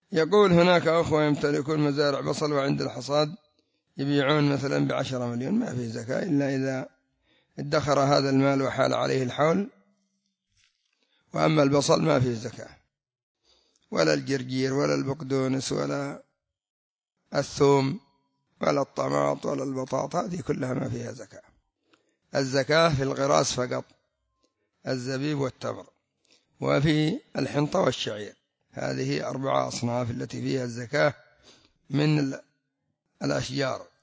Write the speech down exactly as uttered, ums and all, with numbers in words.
يقول هناك أخوة يمتلكون مزارع بصل وعند الحصاد يبيعون مثلا بعشرة مليون، ما فيه زكاة إلا إذا ادخر هذا المال وحال عليه الحول. وأما البصل ما فيه زكاة، ولا الجرجير ولا البقدونس ولا الثوم ولا الطماط ولا البطاطا، هذه كلها ما فيها زكاة. الزكاة في الغراس فقط، الزبيب والتمر، وفي الحنطة والشعير. هذه أربعة أصناف التي فيها الزكاة من الأشجار.